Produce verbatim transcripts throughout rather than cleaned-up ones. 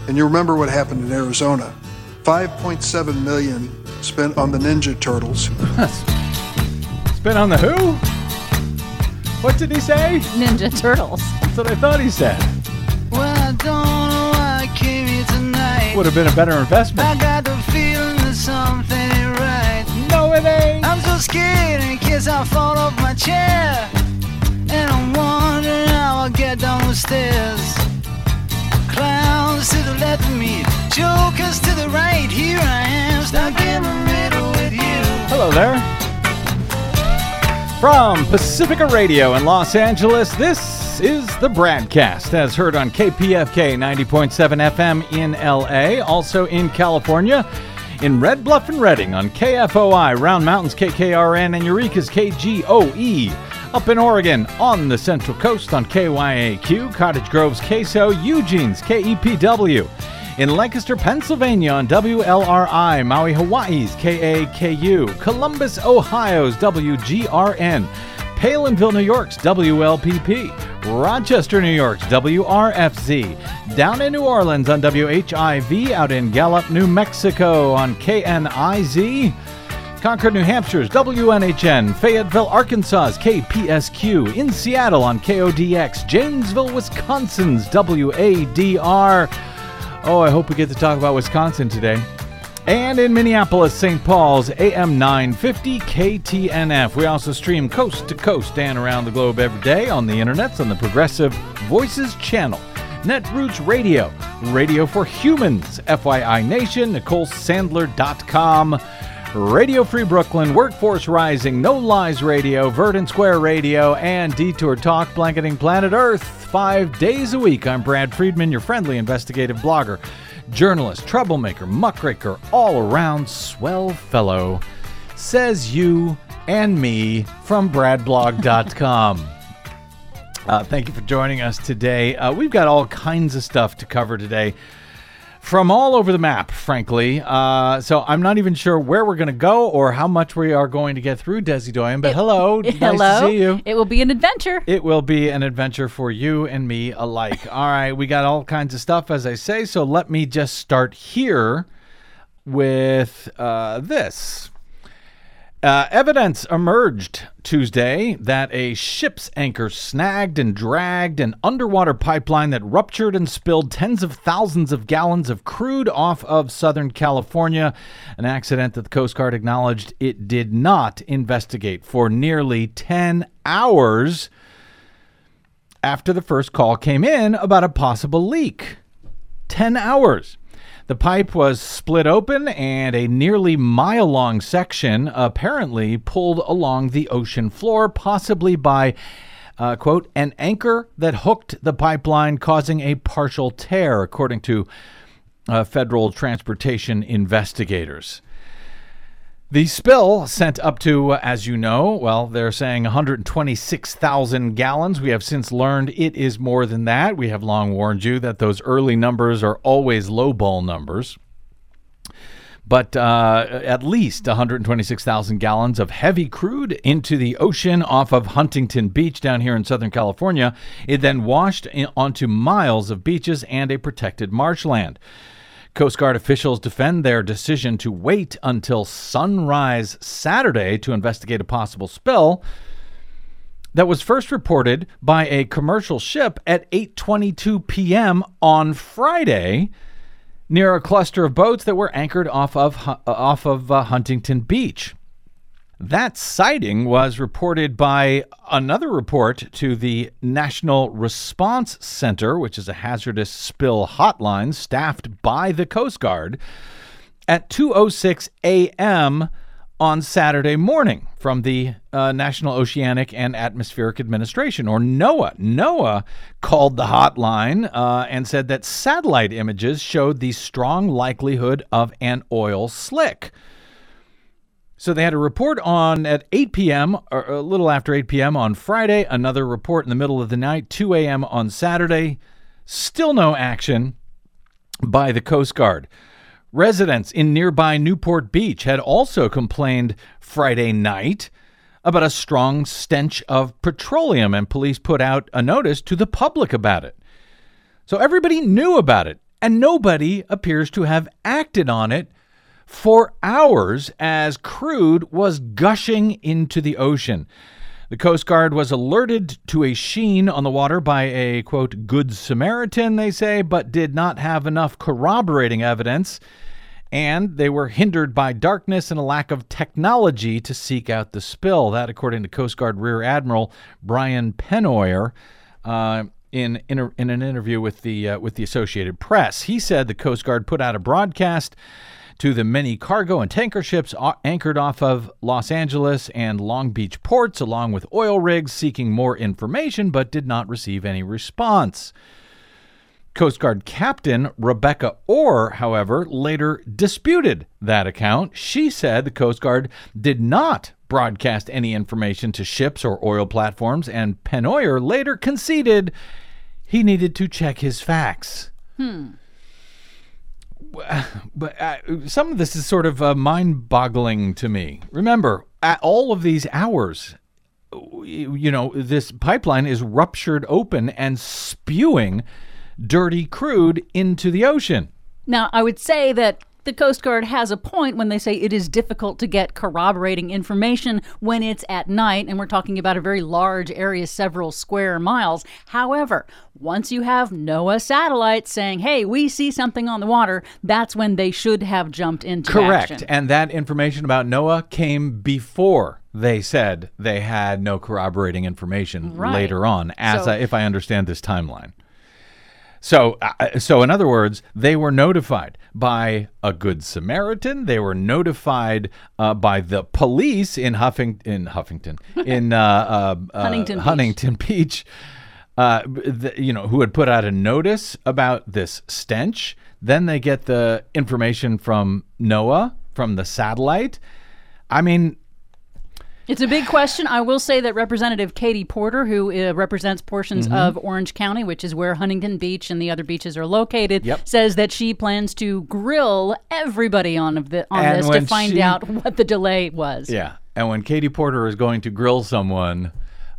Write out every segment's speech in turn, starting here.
And you remember what happened in Arizona. five point seven million dollars spent on the Ninja Turtles. Spent on the who? What did he say? Ninja Turtles. That's what I thought he said. Well, I don't know why I came here tonight. Would have been a better investment. I got the feeling that something ain't right. No, it ain't. I'm so scared in case I fall off my chair. And I'm wondering how I'll get down the stairs. Clowns to the left of me, jokers to the right. Here I am, stuck in the middle with you. Hello there. From Pacifica Radio in Los Angeles, this is the Bradcast, as heard on K P F K ninety point seven F M in L A, also in California, in Red Bluff and Redding on K F O I, Round Mountains K K R N, and Eureka's K G O E. Up in Oregon, on the Central Coast on K Y A Q, Cottage Grove's K S O, Eugene's K E P W. In Lancaster, Pennsylvania on W L R I, Maui, Hawaii's K A K U, Columbus, Ohio's W G R N, Palinville, New York's W L P P, Rochester, New York's W R F Z, down in New Orleans on W H I V, out in Gallup, New Mexico on K N I Z, Concord, New Hampshire's W N H N, Fayetteville, Arkansas's K P S Q, in Seattle on K O D X, Janesville, Wisconsin's W A D R. Oh, I hope we get to talk about Wisconsin today. And in Minneapolis, Saint Paul's A M nine fifty K T N F. We also stream coast to coast and around the globe every day on the internets on the Progressive Voices channel. Netroots Radio, Radio for Humans, F Y I Nation, Nicole Sandler dot com, Radio Free Brooklyn, Workforce Rising, No Lies Radio, Verdant Square Radio, and Detour Talk, blanketing planet Earth five days a week. I'm Brad Friedman, your friendly investigative blogger, journalist, troublemaker, muckraker, all-around swell fellow, says you and me from brad blog dot com. uh, thank you for joining us today. Uh, we've got all kinds of stuff to cover today. From all over the map, frankly. Uh, so I'm not even sure where we're going to go or how much we are going to get through, Desi Doyen. But it, hello, hello. Nice to see you. It will be an adventure. It will be an adventure for you and me alike. All right, we got all kinds of stuff, as I say. So let me just start here with uh, this. Uh, evidence emerged Tuesday that a ship's anchor snagged and dragged an underwater pipeline that ruptured and spilled tens of thousands of gallons of crude off of Southern California, an accident that the Coast Guard acknowledged it did not investigate for nearly ten hours after the first call came in about a possible leak. ten hours. The pipe was split open and a nearly mile-long section apparently pulled along the ocean floor, possibly by, uh, quote, an anchor that hooked the pipeline, causing a partial tear, according to uh, federal transportation investigators. The spill sent up to, as you know, well, they're saying one hundred twenty-six thousand gallons. We have since learned it is more than that. We have long warned you that those early numbers are always lowball numbers. But uh, at least one hundred twenty-six thousand gallons of heavy crude into the ocean off of Huntington Beach down here in Southern California. It then washed in, onto miles of beaches and a protected marshland. Coast Guard officials defend their decision to wait until sunrise Saturday to investigate a possible spill that was first reported by a commercial ship at eight twenty-two p.m. on Friday near a cluster of boats that were anchored off of, off of uh, Huntington Beach. That sighting was reported by another report to the National Response Center, which is a hazardous spill hotline staffed by the Coast Guard, at two oh six a.m. on Saturday morning from the uh, National Oceanic and Atmospheric Administration, or NOAA. NOAA called the hotline uh, and said that satellite images showed the strong likelihood of an oil slick. So they had a report on at eight p.m., or a little after eight p.m. on Friday, another report in the middle of the night, two a.m. on Saturday. Still no action by the Coast Guard. Residents in nearby Newport Beach had also complained Friday night about a strong stench of petroleum, and police put out a notice to the public about it. So everybody knew about it. and nobody appears to have acted on it for hours as crude was gushing into the ocean. The Coast Guard was alerted to a sheen on the water by a, quote, good Samaritan, they say, but did not have enough corroborating evidence, and they were hindered by darkness and a lack of technology to seek out the spill. That, according to Coast Guard Rear Admiral Brian Pennoyer, uh, in in, a, in an interview with the uh, with the Associated Press. He said the Coast Guard put out a broadcast to the many cargo and tanker ships anchored off of Los Angeles and Long Beach ports, along with oil rigs seeking more information, but did not receive any response. Coast Guard Captain Rebecca Orr, however, later disputed that account. She said the Coast Guard did not broadcast any information to ships or oil platforms, and Pennoyer later conceded he needed to check his facts. Hmm. But uh, some of this is sort of uh, mind-boggling to me. Remember, at all of these hours, you know, this pipeline is ruptured open and spewing dirty crude into the ocean. Now, I would say that the Coast Guard has a point when they say it is difficult to get corroborating information when it's at night, and we're talking about a very large area, several square miles. However, once you have NOAA satellites saying, hey, we see something on the water, that's when they should have jumped into Correct. action. And that information about NOAA came before they said they had no corroborating information Right. later on, as So- I, if I understand this timeline. So, uh, so in other words, they were notified by a good Samaritan. They were notified uh, by the police in Huffing in Huffington, in uh, uh, uh, Huntington Beach. Huntington Beach. Uh, the, you know, who had put out a notice about this stench. Then they get the information from NOAA, from the satellite. I mean, It's a big question. I will say that Representative Katie Porter, who uh, represents portions Mm-hmm. of Orange County, which is where Huntington Beach and the other beaches are located, Yep. says that she plans to grill everybody on of the, on And this to when find she- out what the delay was. yeah. And when Katie Porter is going to grill someone,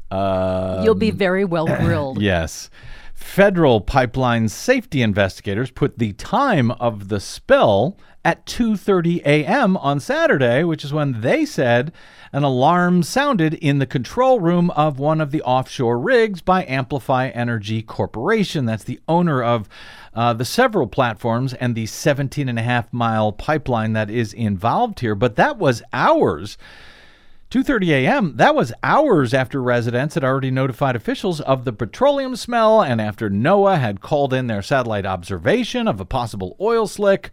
uh, You'll be very well grilled. yes. Federal pipeline safety investigators put the time of the spill at two thirty a.m. on Saturday, which is when they said an alarm sounded in the control room of one of the offshore rigs by Amplify Energy Corporation. That's the owner of uh, the several platforms and the seventeen and a half mile pipeline that is involved here. But that was hours. two thirty a.m., that was hours after residents had already notified officials of the petroleum smell and after NOAA had called in their satellite observation of a possible oil slick.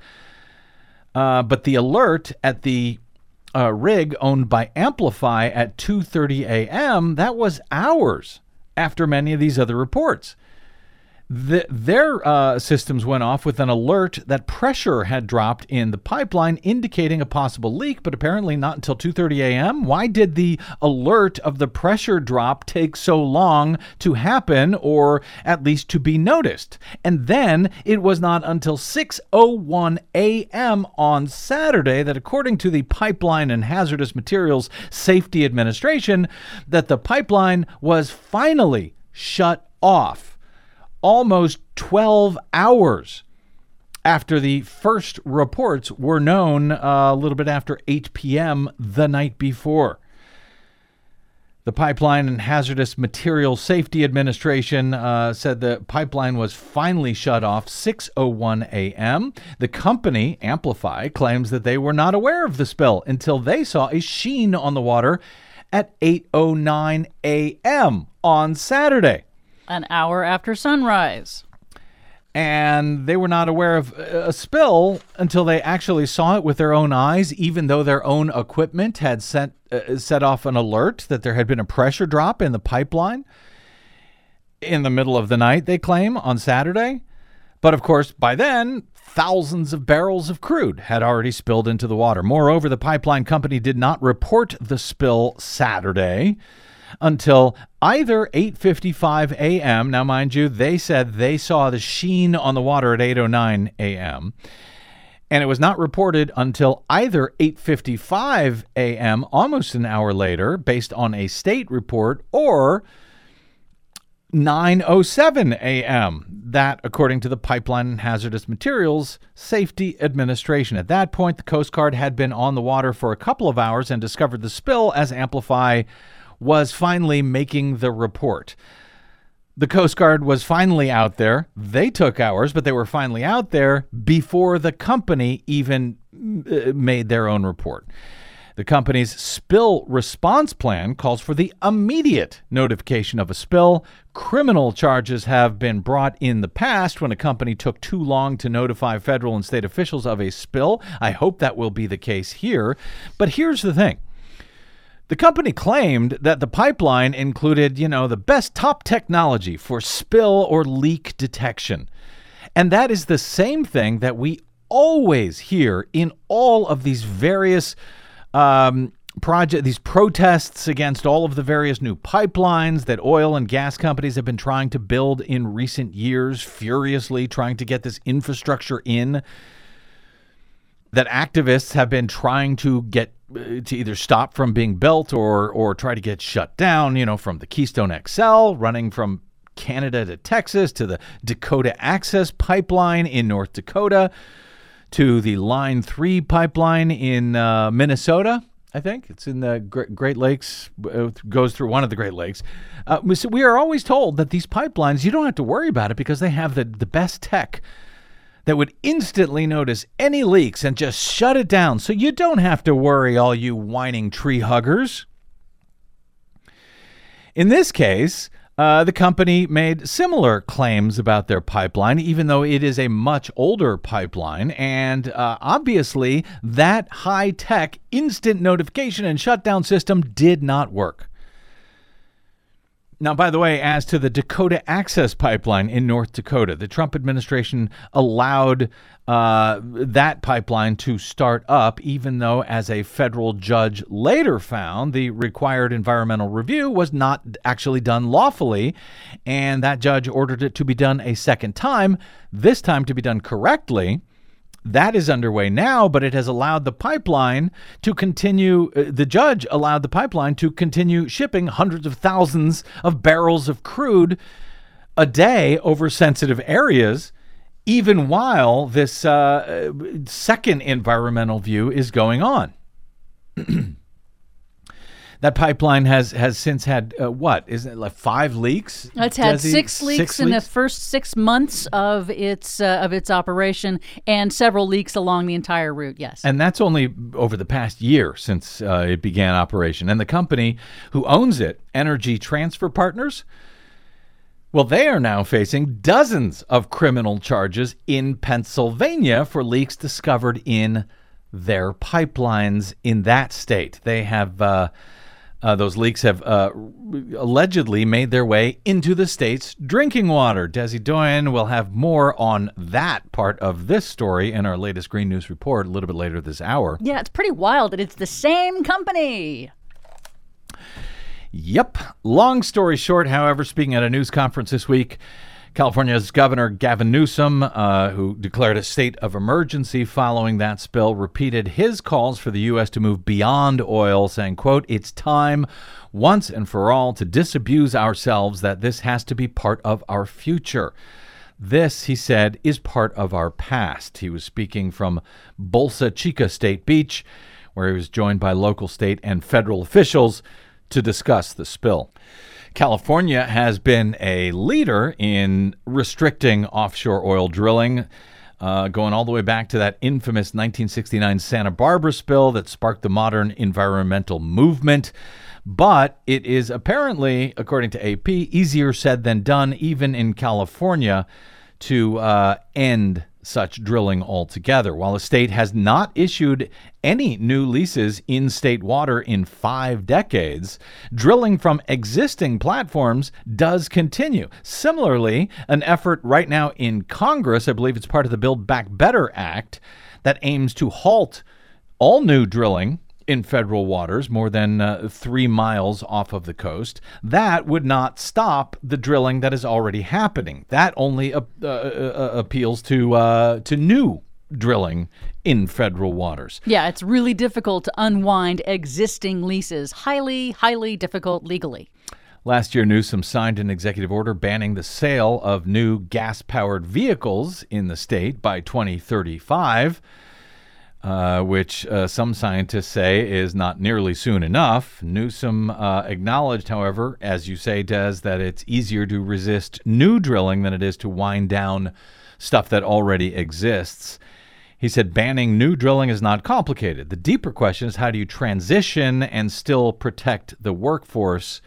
Uh, but the alert at the uh, rig owned by Amplify at two thirty a.m., that was hours after many of these other reports. The, their uh, systems went off with an alert that pressure had dropped in the pipeline, indicating a possible leak, but apparently not until two thirty a.m. Why did the alert of the pressure drop take so long to happen, or at least to be noticed? And then it was not until six oh one a.m. on Saturday that, according to the Pipeline and Hazardous Materials Safety Administration, that the pipeline was finally shut off. Almost twelve hours after the first reports were known, uh, a little bit after eight p.m. the night before. The Pipeline and Hazardous Materials Safety Administration uh, said the pipeline was finally shut off six oh one a.m. The company, Amplify, claims that they were not aware of the spill until they saw a sheen on the water at eight oh nine a.m. on Saturday. An hour after sunrise. And they were not aware of a spill until they actually saw it with their own eyes, even though their own equipment had sent, uh, set off an alert that there had been a pressure drop in the pipeline in the middle of the night, they claim, on Saturday. But of course, by then, thousands of barrels of crude had already spilled into the water. Moreover, the pipeline company did not report the spill Saturday until either eight fifty-five a.m. Now, mind you, they said they saw the sheen on the water at eight oh nine a.m. And it was not reported until either eight fifty-five a.m., almost an hour later, based on a state report, or nine oh seven a.m. That, according to the Pipeline and Hazardous Materials Safety Administration. At that point, the Coast Guard had been on the water for a couple of hours and discovered the spill as Amplify was finally making the report. The Coast Guard was finally out there. They took hours, but they were finally out there before the company even uh, made their own report. The company's spill response plan calls for the immediate notification of a spill. Criminal charges have been brought in the past when a company took too long to notify federal and state officials of a spill. I hope that will be the case here. But here's the thing. The company claimed that the pipeline included, you know, the best top technology for spill or leak detection. And that is the same thing that we always hear in all of these various Um, project these protests against all of the various new pipelines that oil and gas companies have been trying to build in recent years, furiously trying to get this infrastructure in, that activists have been trying to get uh, to either stop from being built or or try to get shut down, you know, from the Keystone X L running from Canada to Texas to the Dakota Access Pipeline in North Dakota, to the Line three pipeline in uh, Minnesota. I think it's in the Great Lakes, it goes through one of the Great Lakes. Uh, so we are always told that these pipelines, you don't have to worry about it because they have the, the best tech that would instantly notice any leaks and just shut it down. So you don't have to worry, all you whining tree huggers. In this case, Uh, the company made similar claims about their pipeline, even though it is a much older pipeline. And uh, obviously, that high-tech instant notification and shutdown system did not work. Now, by the way, as to the Dakota Access Pipeline in North Dakota, the Trump administration allowed uh, that pipeline to start up, even though, as a federal judge later found, the required environmental review was not actually done lawfully, and that judge ordered it to be done a second time, this time to be done correctly. That is underway now, but it has allowed the pipeline to continue. Uh, the judge allowed the pipeline to continue shipping hundreds of thousands of barrels of crude a day over sensitive areas, even while this uh, second environmental view is going on. That pipeline has, has since had, uh, what, isn't it like five leaks? It's had Desi? six leaks six in leaks? the first six months of its uh, of its operation, and several leaks along the entire route, yes. And that's only over the past year since uh, it began operation. And the company who owns it, Energy Transfer Partners, well, they are now facing dozens of criminal charges in Pennsylvania for leaks discovered in their pipelines in that state. They have... Uh, Uh, those leaks have uh, allegedly made their way into the state's drinking water. Desi Doyen will have more on that part of this story in our latest Green News Report a little bit later this hour. Yeah, it's pretty wild that it's the same company. Yep. Long story short, however, speaking at a news conference this week, California's Governor Gavin Newsom, uh, who declared a state of emergency following that spill, repeated his calls for the U S to move beyond oil, saying, quote, "It's time once and for all to disabuse ourselves that this has to be part of our future. This," he said, "is part of our past." He was speaking from Bolsa Chica State Beach, where he was joined by local, state, and federal officials to discuss the spill. California has been a leader in restricting offshore oil drilling, uh, going all the way back to that infamous nineteen sixty-nine Santa Barbara spill that sparked the modern environmental movement. But it is apparently, according to A P, easier said than done, even in California, to uh, end such drilling altogether. While the state has not issued any new leases in state water in five decades, drilling from existing platforms does continue. Similarly, an effort right now in Congress, I believe it's part of the Build Back Better Act, that aims to halt all new drilling in federal waters more than uh, three miles off of the coast. That would not stop the drilling that is already happening. That only uh, uh, uh, appeals to uh, to new drilling in federal waters. Yeah, it's really difficult to unwind existing leases. Highly, highly difficult legally. Last year, Newsom signed an executive order banning the sale of new gas-powered vehicles in the state by twenty thirty-five, uh, which uh, some scientists say is not nearly soon enough. Newsom uh, acknowledged, however, as you say, Des, that it's easier to resist new drilling than it is to wind down stuff that already exists. He said banning new drilling is not complicated. The deeper question is, how do you transition and still protect the workforce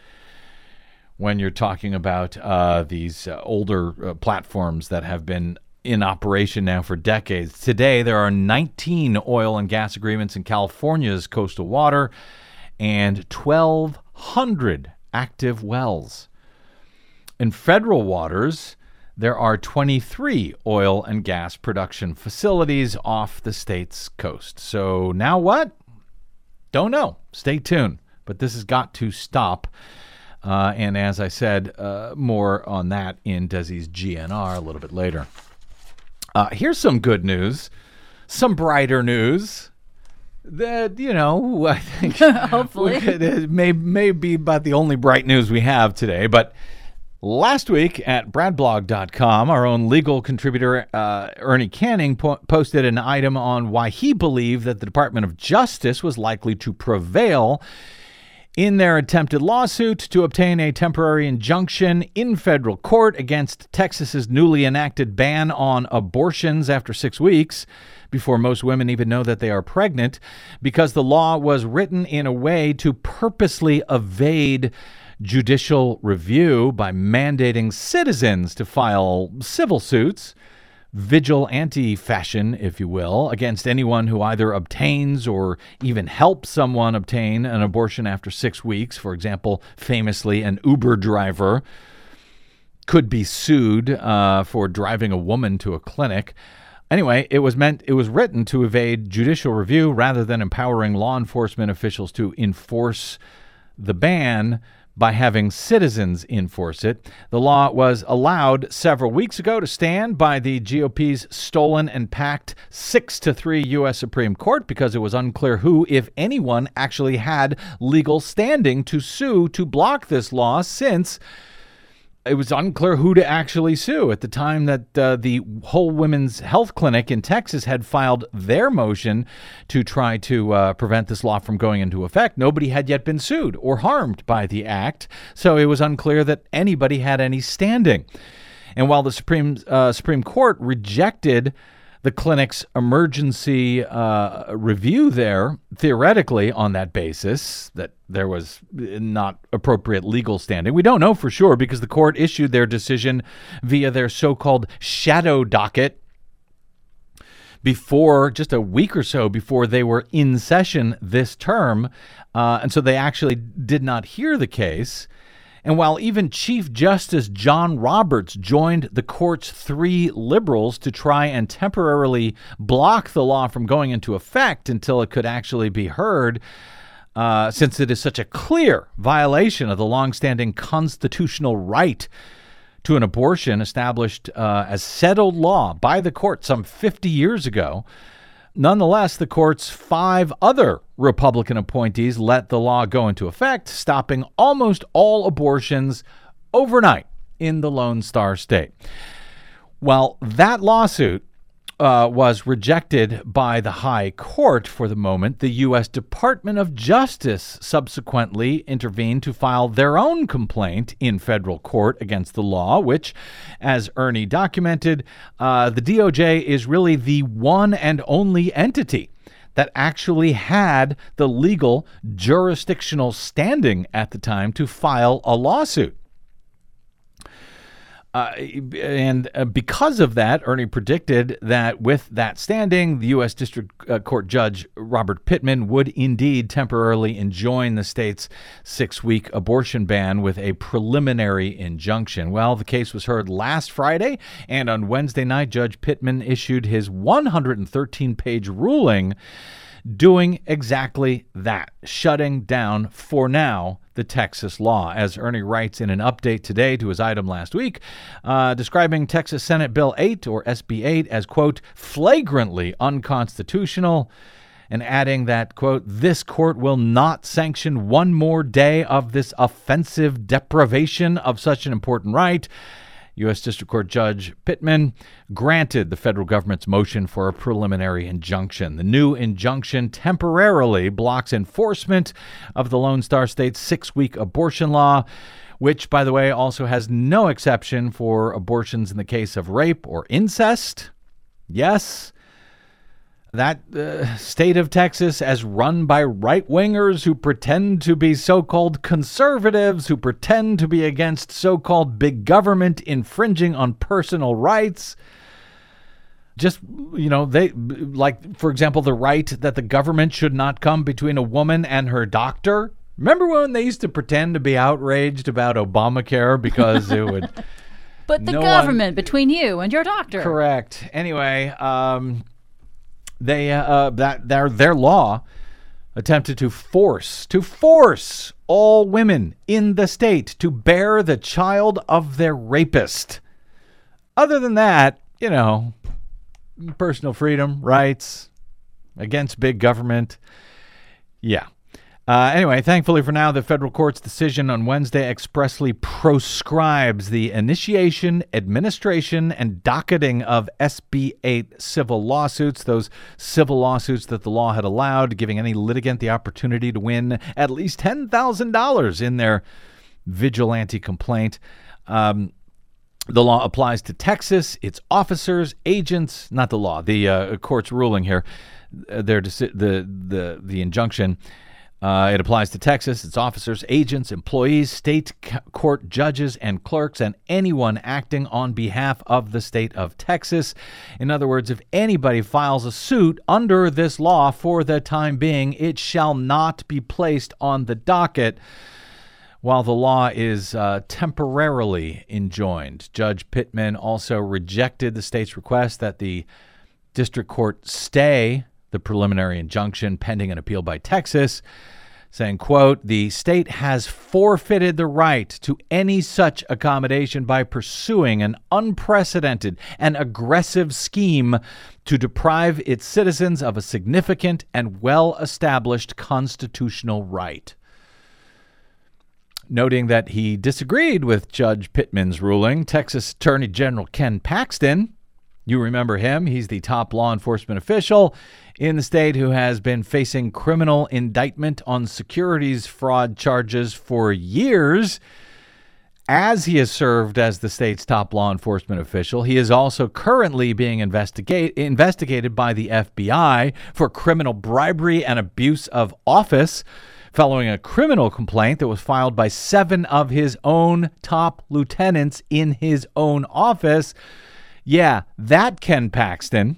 when you're talking about uh, these uh, older uh, platforms that have been in operation now for decades? Today, there are nineteen oil and gas agreements in California's coastal water and twelve hundred active wells. In federal waters, there are twenty-three oil and gas production facilities off the state's coast. So now what? Don't know. Stay tuned. But this has got to stop. Uh, and as I said, uh, more on that in Desi's G N R a little bit later. Uh, here's some good news, some brighter news that, you know, I think Hopefully. it may, may be about the only bright news we have today. But last week at brad blog dot com, our own legal contributor, uh, Ernie Canning, po- posted an item on why he believed that the Department of Justice was likely to prevail in their attempted lawsuit to obtain a temporary injunction in federal court against Texas's newly enacted ban on abortions after six weeks, before most women even know that they are pregnant, because the law was written in a way to purposely evade judicial review by mandating citizens to file civil suits, vigilante fashion, if you will, against anyone who either obtains or even helps someone obtain an abortion after six weeks. For example, famously, an Uber driver could be sued uh, for driving a woman to a clinic. Anyway, it was meant, it was written to evade judicial review rather than empowering law enforcement officials to enforce the ban by having citizens enforce it. The law was allowed several weeks ago to stand by the G O P's stolen and packed six to three U S Supreme Court because it was unclear who, if anyone, actually had legal standing to sue to block this law, since it was unclear who to actually sue. At the time that uh, the Whole Women's Health Clinic in Texas had filed their motion to try to uh, prevent this law from going into effect, nobody had yet been sued or harmed by the act, so it was unclear that anybody had any standing. And while the Supreme uh, Supreme Court rejected the clinic's emergency uh, review there, theoretically on that basis, that there was not appropriate legal standing. We don't know for sure because the court issued their decision via their so-called shadow docket before, just a week or so before they were in session this term. Uh, and so they actually did not hear the case. And while even Chief Justice John Roberts joined the court's three liberals to try and temporarily block the law from going into effect until it could actually be heard, uh, since it is such a clear violation of the longstanding constitutional right to an abortion established uh, as settled law by the court some fifty years ago, nonetheless, the court's five other Republican appointees let the law go into effect, stopping almost all abortions overnight in the Lone Star State. Well, that lawsuit uh, was rejected by the High Court for the moment. The U S Department of Justice subsequently intervened to file their own complaint in federal court against the law, which, as Ernie documented, uh, the D O J is really the one and only entity that actually had the legal jurisdictional standing at the time to file a lawsuit. Uh, and uh, because of that, Ernie predicted that with that standing, the U S District uh, Court Judge Robert Pittman would indeed temporarily enjoin the state's six-week abortion ban with a preliminary injunction. Well, the case was heard last Friday, and on Wednesday night, Judge Pittman issued his one hundred thirteen page ruling doing exactly that, shutting down, for now, the Texas law. As Ernie writes in an update today to his item last week, uh, describing Texas Senate Bill eight, or S B eight, as, quote, flagrantly unconstitutional, and adding that, quote, this court will not sanction one more day of this offensive deprivation of such an important right. U S District Court Judge Pittman granted the federal government's motion for a preliminary injunction. The new injunction temporarily blocks enforcement of the Lone Star State's six-week abortion law, which, by the way, also has no exception for abortions in the case of rape or incest. Yes, that uh, state of Texas, as run by right-wingers who pretend to be so-called conservatives, who pretend to be against so-called big government infringing on personal rights. Just, you know, they, like, for example, the right that the government should not come between a woman and her doctor. Remember when they used to pretend to be outraged about Obamacare because it would... But the no government one, between you and your doctor. Correct. Anyway, um... They uh, that their their law attempted to force to force all women in the state to bear the child of their rapist. Other than that, you know, personal freedom, rights, against big government. Yeah. Uh, anyway, thankfully for now, the federal court's decision on Wednesday expressly proscribes the initiation, administration, and docketing of S B eight civil lawsuits, those civil lawsuits that the law had allowed, giving any litigant the opportunity to win at least ten thousand dollars in their vigilante complaint. Um, the law applies to Texas, its officers, agents, not the law, the uh, court's ruling here, uh, their deci- the the the injunction. Uh, it applies to Texas, its officers, agents, employees, state c- court judges, and clerks, and anyone acting on behalf of the state of Texas. In other words, if anybody files a suit under this law for the time being, it shall not be placed on the docket while the law is uh, temporarily enjoined. Judge Pittman also rejected the state's request that the district court stay the preliminary injunction pending an appeal by Texas, saying, quote, the state has forfeited the right to any such accommodation by pursuing an unprecedented and aggressive scheme to deprive its citizens of a significant and well-established constitutional right. Noting that he disagreed with Judge Pittman's ruling, Texas Attorney General Ken Paxton, you remember him, he's the top law enforcement official in the state who has been facing criminal indictment on securities fraud charges for years. As he has served as the state's top law enforcement official, he is also currently being investigate, investigated by the F B I for criminal bribery and abuse of office, following a criminal complaint that was filed by seven of his own top lieutenants in his own office. Yeah, that Ken Paxton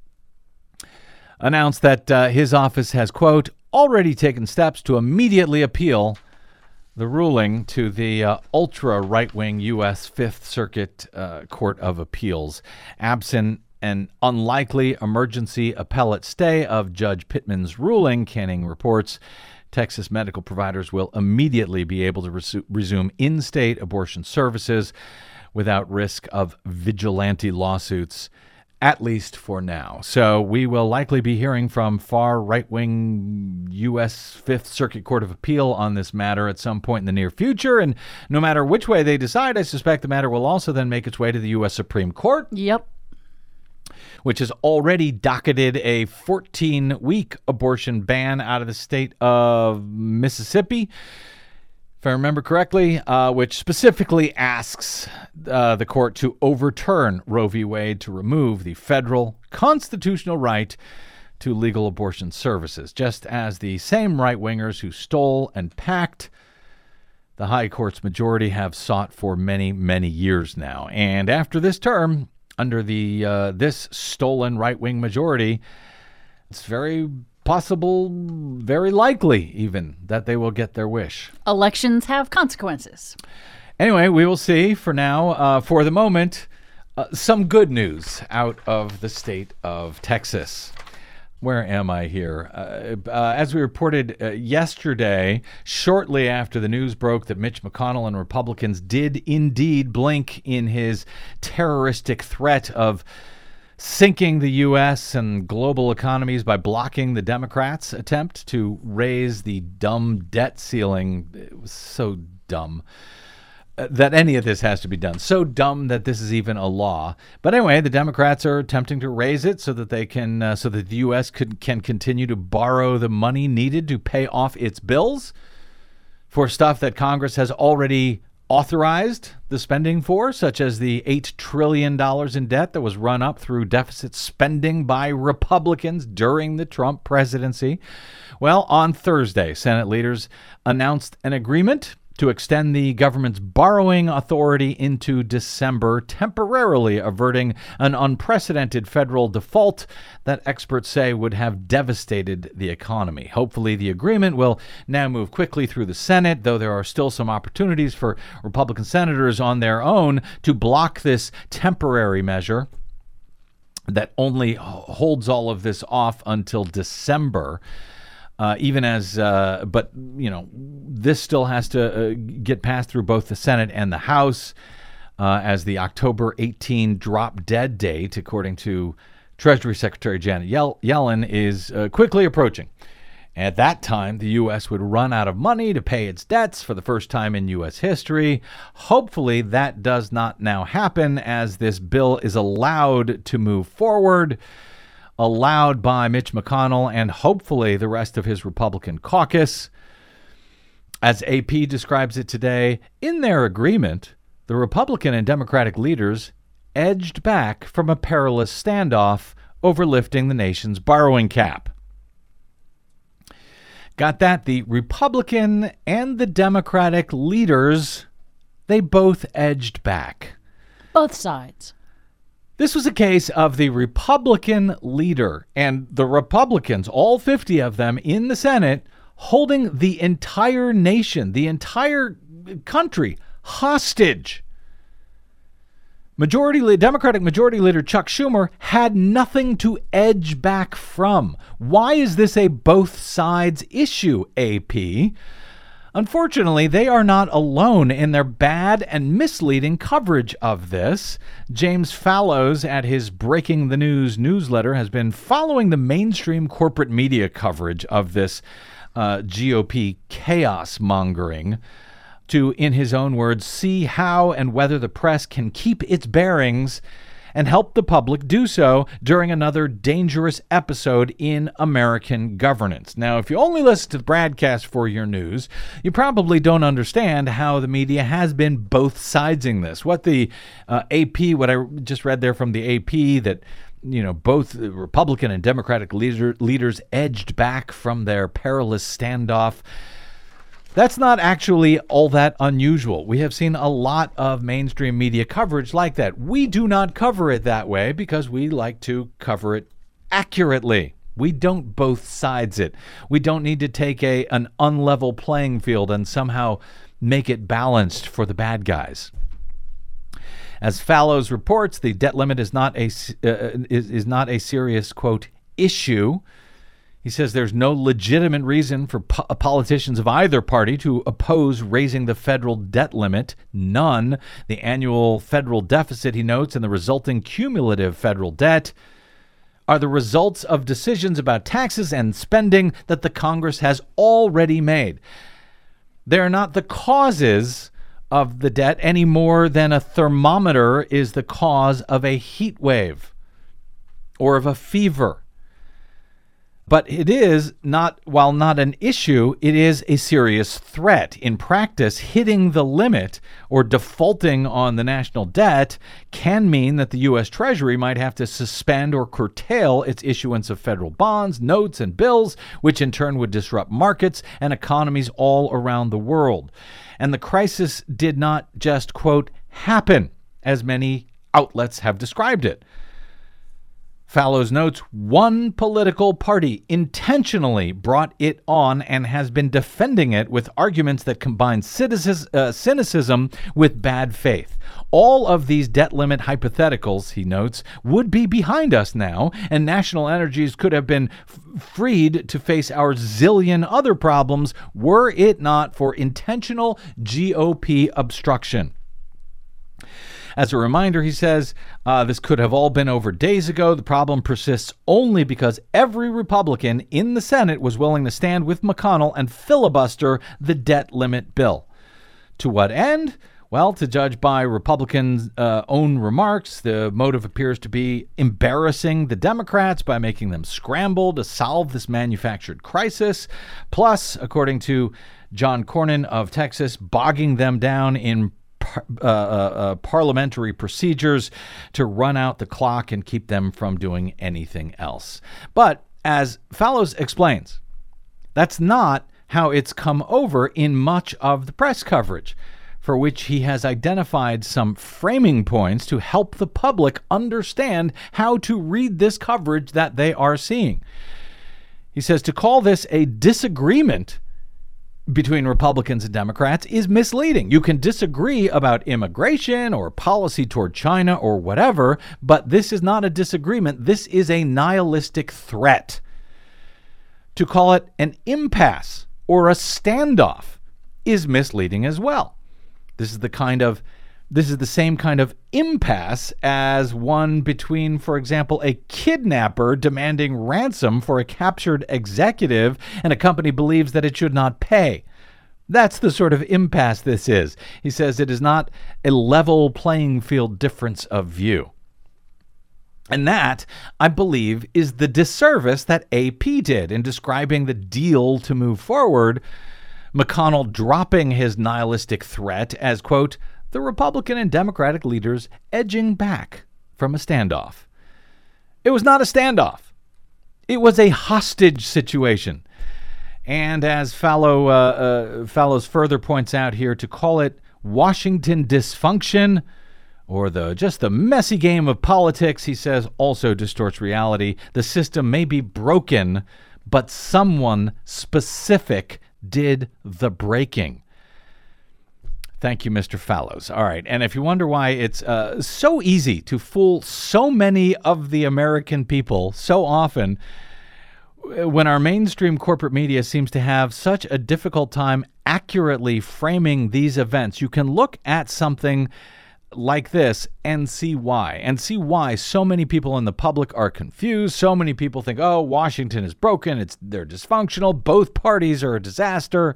announced that uh, his office has, quote, already taken steps to immediately appeal the ruling to the uh, ultra-right-wing U S Fifth Circuit uh, Court of Appeals. Absent an unlikely emergency appellate stay of Judge Pittman's ruling, Canning reports, Texas medical providers will immediately be able to resu- resume in-state abortion services without risk of vigilante lawsuits, at least for now. So we will likely be hearing from far right-wing U S Fifth Circuit Court of Appeal on this matter at some point in the near future. And no matter which way they decide, I suspect the matter will also then make its way to the U S Supreme Court. Yep. Which has already docketed a fourteen-week abortion ban out of the state of Mississippi, if I remember correctly, uh, which specifically asks uh, the court to overturn Roe v. Wade to remove the federal constitutional right to legal abortion services, just as the same right-wingers who stole and packed the high court's majority have sought for many, many years now. And after this term, under the uh, this stolen right-wing majority, it's very possible, very likely even, that they will get their wish. Elections have consequences. Anyway, we will see. For now, uh, for the moment, uh, some good news out of the state of Texas. Where am I here? Uh, uh, as we reported uh, yesterday, shortly after the news broke that Mitch McConnell and Republicans did indeed blink in his terroristic threat of sinking the U S and global economies by blocking the Democrats' attempt to raise the dumb debt ceiling. It was so dumb uh, that any of this has to be done. So dumb that this is even a law. But anyway, the Democrats are attempting to raise it so that they can, uh, so that the U S could can continue to borrow the money needed to pay off its bills for stuff that Congress has already authorized the spending for, such as the eight trillion dollars in debt that was run up through deficit spending by Republicans during the Trump presidency. Well, on Thursday, Senate leaders announced an agreement to extend the government's borrowing authority into December, temporarily averting an unprecedented federal default that experts say would have devastated the economy. Hopefully, the agreement will now move quickly through the Senate, though there are still some opportunities for Republican senators on their own to block this temporary measure that only holds all of this off until December. Uh, even as, uh, but, you know, this still has to uh, get passed through both the Senate and the House uh, as the October eighteenth drop dead date, according to Treasury Secretary Janet Yellen, is uh, quickly approaching. At that time, the U S would run out of money to pay its debts for the first time in U S history. Hopefully, that does not now happen as this bill is allowed to move forward, allowed by Mitch McConnell and hopefully the rest of his Republican caucus. As A P describes it today, in their agreement, the Republican and Democratic leaders edged back from a perilous standoff over lifting the nation's borrowing cap. Got that? The Republican and the Democratic leaders, they both edged back. Both sides. This was a case of the Republican leader and the Republicans, all fifty of them in the Senate, holding the entire nation, the entire country, hostage. Majority Democratic Majority Leader Chuck Schumer had nothing to edge back from. Why is this a both sides issue, A P? Unfortunately, they are not alone in their bad and misleading coverage of this. James Fallows, at his Breaking the News newsletter, has been following the mainstream corporate media coverage of this uh, G O P chaos mongering to, in his own words, see how and whether the press can keep its bearings and help the public do so during another dangerous episode in American governance. Now, if you only listen to the broadcast for your news, you probably don't understand how the media has been both sidesing this. What the uh, A P, what I just read there from the A P, that you know both Republican and Democratic leader, leaders edged back from their perilous standoff. That's not actually all that unusual. We have seen a lot of mainstream media coverage like that. We do not cover it that way because we like to cover it accurately. We don't both sides it. We don't need to take a an unlevel playing field and somehow make it balanced for the bad guys. As Fallows reports, the debt limit is not a uh, is, is not a serious, quote, issue. He says there's no legitimate reason for po- politicians of either party to oppose raising the federal debt limit. None. The annual federal deficit, he notes, and the resulting cumulative federal debt are the results of decisions about taxes and spending that the Congress has already made. They're not the causes of the debt any more than a thermometer is the cause of a heat wave or of a fever. But it is not, while not an issue, it is a serious threat. In practice, hitting the limit or defaulting on the national debt can mean that the U S Treasury might have to suspend or curtail its issuance of federal bonds, notes, and bills, which in turn would disrupt markets and economies all around the world. And the crisis did not just, quote, happen, as many outlets have described it. Fallows notes, one political party intentionally brought it on and has been defending it with arguments that combine uh, cynicism with bad faith. All of these debt limit hypotheticals, he notes, would be behind us now, and national energies could have been f- freed to face our zillion other problems were it not for intentional G O P obstruction. As a reminder, he says, uh, this could have all been over days ago. The problem persists only because every Republican in the Senate was willing to stand with McConnell and filibuster the debt limit bill. To what end? Well, to judge by Republicans' uh, own remarks, the motive appears to be embarrassing the Democrats by making them scramble to solve this manufactured crisis. Plus, according to John Cornyn of Texas, bogging them down in par- uh, uh, uh, parliamentary procedures to run out the clock and keep them from doing anything else. But as Fallows explains, that's not how it's come over in much of the press coverage, for which he has identified some framing points to help the public understand how to read this coverage that they are seeing. He says to call this a disagreement between Republicans and Democrats is misleading. You can disagree about immigration or policy toward China or whatever, but this is not a disagreement. This is a nihilistic threat. To call it an impasse or a standoff is misleading as well. This is the kind of, this is the same kind of impasse as one between, for example, a kidnapper demanding ransom for a captured executive and a company believes that it should not pay. That's the sort of impasse this is. He says it is not a level playing field difference of view. And that, I believe, is the disservice that A P did in describing the deal to move forward, McConnell dropping his nihilistic threat as, quote, the Republican and Democratic leaders edging back from a standoff. It was not a standoff. It was a hostage situation. And as Fallow, uh, uh, Fallows further points out here, to call it Washington dysfunction or the just the messy game of politics, he says, also distorts reality. The system may be broken, but someone specific did the breaking. Thank you, Mister Fallows. All right. And if you wonder why it's uh, so easy to fool so many of the American people so often, when our mainstream corporate media seems to have such a difficult time accurately framing these events, you can look at something like this and see why, and see why so many people in the public are confused. So many people think, oh, Washington is broken. It's they're dysfunctional. Both parties are a disaster.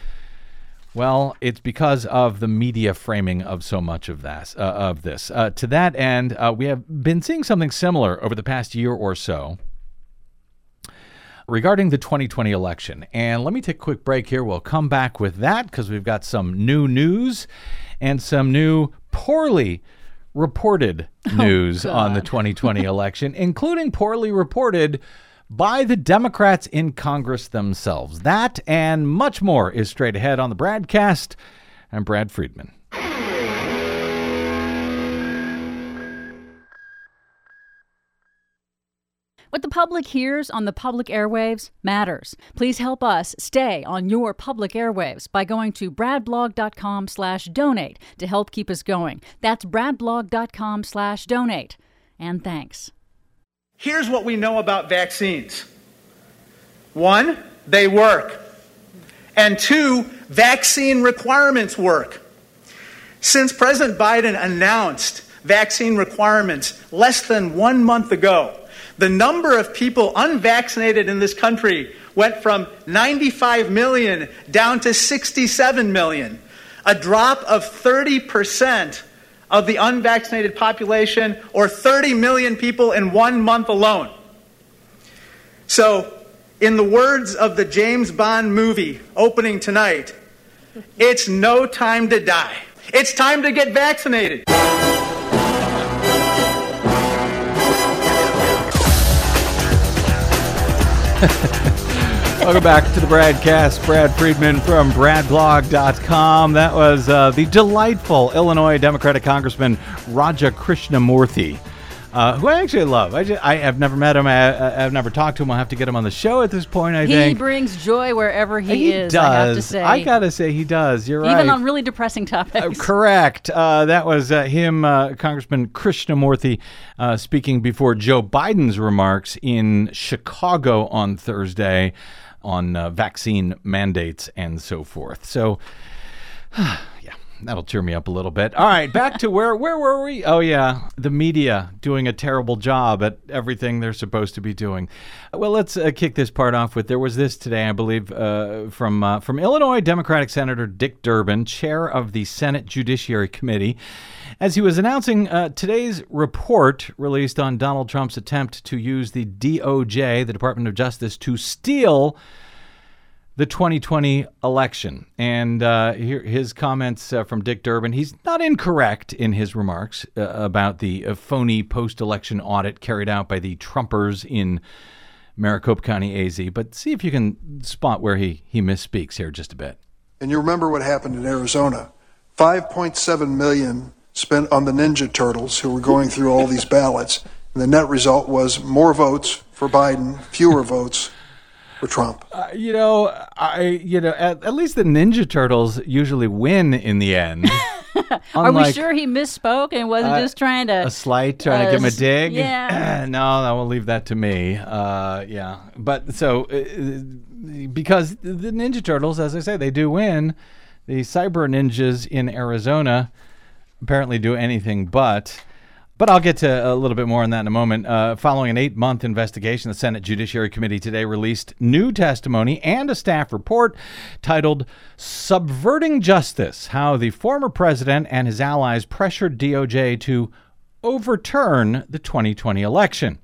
Well, it's because of the media framing of so much of that, uh, of this. Uh, to that end, uh, we have been seeing something similar over the past year or so regarding the twenty twenty election. And let me take a quick break here. We'll come back with that because we've got some new news and some new poorly reported news oh, on the twenty twenty election, including poorly reported by the Democrats in Congress themselves. That and much more is straight ahead on the Bradcast. I'm Brad Friedman. What the public hears on the public airwaves matters. Please help us stay on your public airwaves by going to bradblog.com slash donate to help keep us going. That's bradblog.com slash donate. And thanks. Here's what we know about vaccines. One, they work. And two, vaccine requirements work. Since President Biden announced vaccine requirements less than one month ago, the number of people unvaccinated in this country went from ninety-five million down to sixty-seven million, a drop of thirty percent of the unvaccinated population, or thirty million people in one month alone. So, in the words of the James Bond movie opening tonight, it's no time to die. It's time to get vaccinated. Welcome back to the Bradcast. Brad Friedman from bradblog dot com. That was uh, the delightful Illinois Democratic Congressman Raja Krishnamurthy, uh, who I actually love. I, just, I have never met him. I, I've never talked to him. I'll have to get him on the show at this point, I he think. He brings joy wherever he, he is, does. I have to say. I got to say he does. You're Even right. Even on really depressing topics. Uh, correct. Uh, that was uh, him, uh, Congressman Krishnamurthy, uh, speaking before Joe Biden's remarks in Chicago on Thursday on uh, vaccine mandates and so forth. So, yeah. That'll cheer me up a little bit. All right, back to where where were we? Oh, yeah, the media doing a terrible job at everything they're supposed to be doing. Well, let's uh, kick this part off with, there was this today, I believe, uh, from uh, from Illinois Democratic Senator Dick Durbin, chair of the Senate Judiciary Committee, as he was announcing uh, today's report released on Donald Trump's attempt to use the D O J, the Department of Justice, to steal the twenty twenty election. And uh, here his comments uh, from Dick Durbin. He's not incorrect in his remarks uh, about the uh, phony post-election audit carried out by the Trumpers in Maricopa County, A Z. But see if you can spot where he, he misspeaks here just a bit. And you remember what happened in Arizona. five point seven million dollars spent on the Ninja Turtles who were going through all these ballots. And the net result was more votes for Biden, fewer votes for Trump. Uh, you know, I you know at, at least the Ninja Turtles usually win in the end. Are we sure he misspoke and wasn't uh, just trying to a slight trying uh, to give him a dig? Yeah. No, I will leave that to me. Uh, yeah, but so uh, because the Ninja Turtles, as I say, they do win. The cyber ninjas in Arizona apparently do anything but. But I'll get to a little bit more on that in a moment. Uh, following an eight-month investigation, the Senate Judiciary Committee today released new testimony and a staff report titled Subverting Justice, How the Former President and His Allies Pressured D O J to Overturn the twenty twenty Election.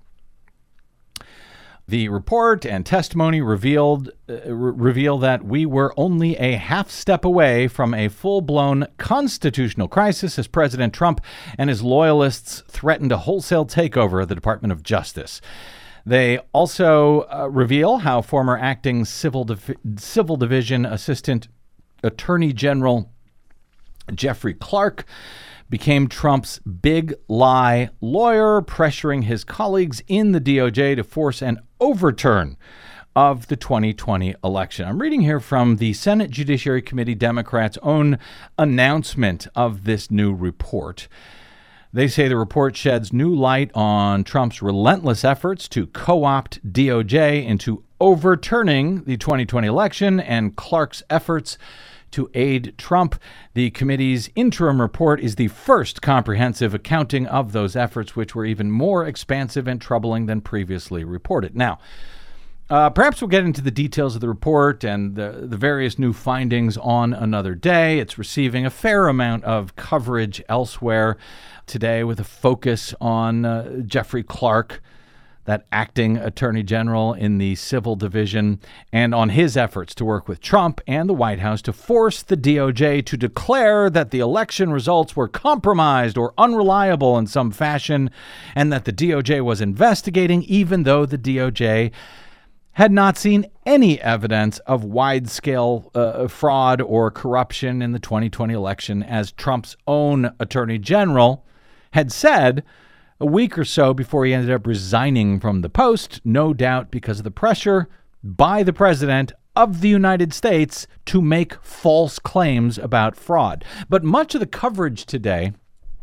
The report and testimony revealed uh, re- reveal that we were only a half step away from a full-blown constitutional crisis as President Trump and his loyalists threatened a wholesale takeover of the Department of Justice. They also uh, reveal how former acting civil Div- civil division assistant attorney general Jeffrey Clark became Trump's big lie lawyer, pressuring his colleagues in the D O J to force an overturn of the twenty twenty election. I'm reading here from the Senate Judiciary Committee Democrats' own announcement of this new report. They say the report sheds new light on Trump's relentless efforts to co-opt D O J into overturning the twenty twenty election and Clark's efforts to aid Trump. The committee's interim report is the first comprehensive accounting of those efforts, which were even more expansive and troubling than previously reported. Now, uh, perhaps we'll get into the details of the report and the, the various new findings on another day. It's receiving a fair amount of coverage elsewhere today with a focus on uh, Jeffrey Clark, that acting attorney general in the civil division, and on his efforts to work with Trump and the White House to force the D O J to declare that the election results were compromised or unreliable in some fashion, and that the D O J was investigating, even though the D O J had not seen any evidence of wide-scale uh, fraud or corruption in the twenty twenty election, as Trump's own attorney general had said a week or so before he ended up resigning from the post, no doubt because of the pressure by the president of the United States to make false claims about fraud. But much of the coverage today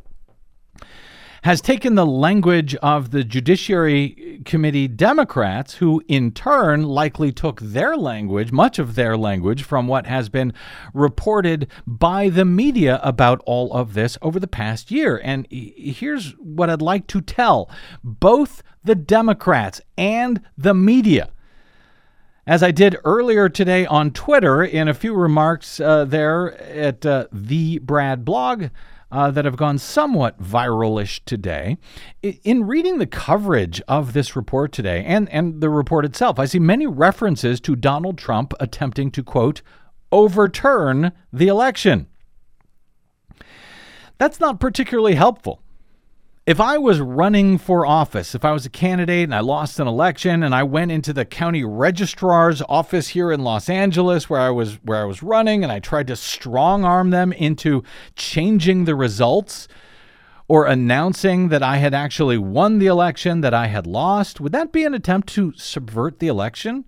has taken the language of the Judiciary Committee Democrats, who in turn likely took their language, much of their language, from what has been reported by the media about all of this over the past year. And here's what I'd like to tell both the Democrats and the media. As I did earlier today on Twitter, in a few remarks uh, there at uh, the Brad blog, Uh, that have gone somewhat viral-ish today. In reading the coverage of this report today and, and the report itself, I see many references to Donald Trump attempting to, quote, overturn the election. That's not particularly helpful. If I was running for office, if I was a candidate and I lost an election and I went into the county registrar's office here in Los Angeles where I was where I was running and I tried to strong arm them into changing the results or announcing that I had actually won the election that I had lost, would that be an attempt to subvert the election?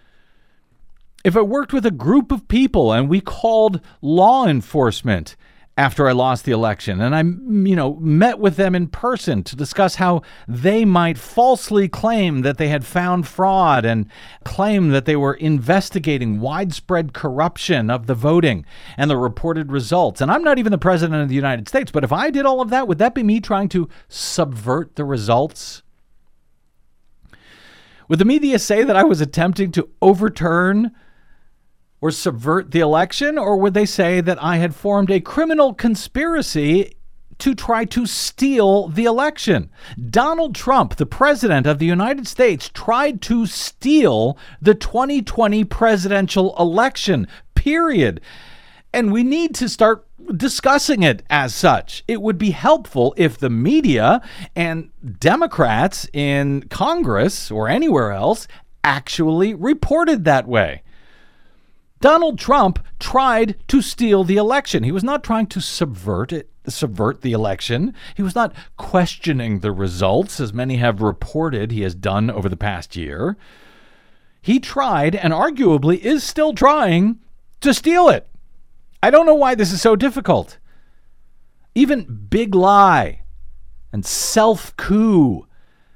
If I worked with a group of people and we called law enforcement after I lost the election. And I, you know, met with them in person to discuss how they might falsely claim that they had found fraud and claim that they were investigating widespread corruption of the voting and the reported results. And I'm not even the president of the United States, but if I did all of that, would that be me trying to subvert the results? Would the media say that I was attempting to overturn or subvert the election, or would they say that I had formed a criminal conspiracy to try to steal the election? Donald Trump, the president of the United States, tried to steal the twenty twenty presidential election, period. And we need to start discussing it as such. It would be helpful if the media and Democrats in Congress or anywhere else actually reported that way. Donald Trump tried to steal the election. He was not trying to subvert it, subvert the election. He was not questioning the results, as many have reported he has done over the past year. He tried, and arguably is still trying, to steal it. I don't know why this is so difficult. Even big lie and self-coup,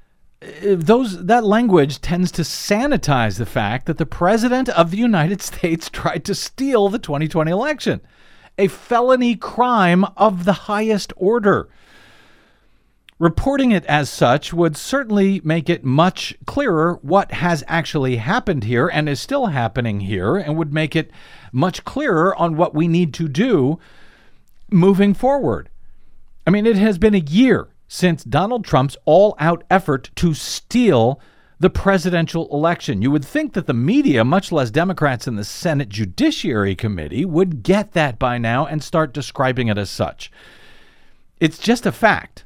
those that language tends to sanitize the fact that the president of the United States tried to steal the twenty twenty election, a felony crime of the highest order. Reporting it as such would certainly make it much clearer what has actually happened here and is still happening here, and would make it much clearer on what we need to do moving forward. I mean, it has been a year since Donald Trump's all-out effort to steal the presidential election. You would think that the media, much less Democrats in the Senate Judiciary Committee, would get that by now and start describing it as such. It's just a fact,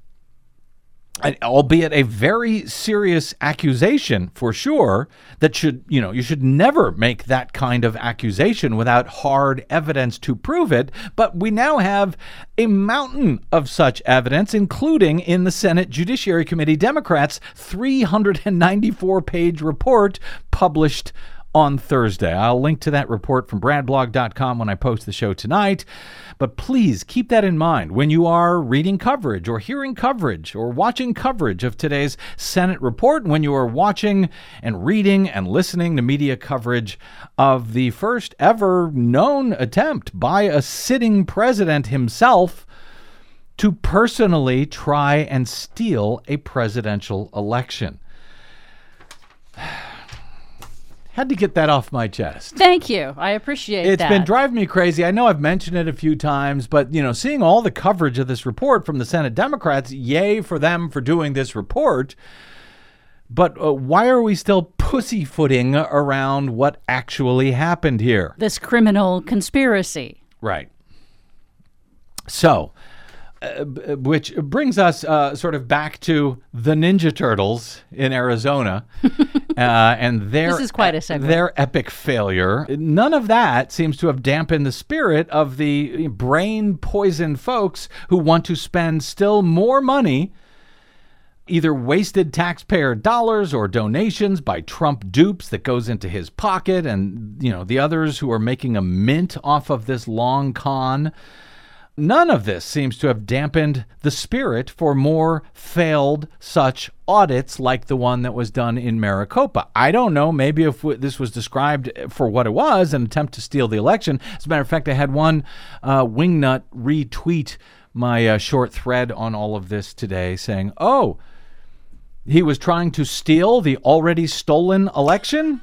albeit a very serious accusation for sure, that should, you know, you should never make that kind of accusation without hard evidence to prove it. But we now have a mountain of such evidence, including in the Senate Judiciary Committee Democrats' three hundred ninety-four page report published on Thursday. I'll link to that report from brad blog dot com when I post the show tonight. But please keep that in mind when you are reading coverage or hearing coverage or watching coverage of today's Senate report, when you are watching and reading and listening to media coverage of the first ever known attempt by a sitting president himself to personally try and steal a presidential election. Had to get that off my chest. Thank you. I appreciate it's that. It's been driving me crazy. I know I've mentioned it a few times, but, you know, seeing all the coverage of this report from the Senate Democrats, yay for them for doing this report. But uh, why are we still pussyfooting around what actually happened here? This criminal conspiracy. Right. So, uh, which brings us uh, sort of back to the Ninja Turtles in Arizona. Uh, and their, this is quite a segue. Their epic failure. None of that seems to have dampened the spirit of the brain-poisoned folks who want to spend still more money, either wasted taxpayer dollars or donations by Trump dupes that goes into his pocket, and, you know, the others who are making a mint off of this long con. None of this seems to have dampened the spirit for more failed such audits like the one that was done in Maricopa. I don't know, maybe if this was described for what it was, an attempt to steal the election. As a matter of fact, I had one uh, wingnut retweet my uh, short thread on all of this today saying, oh, he was trying to steal the already stolen election?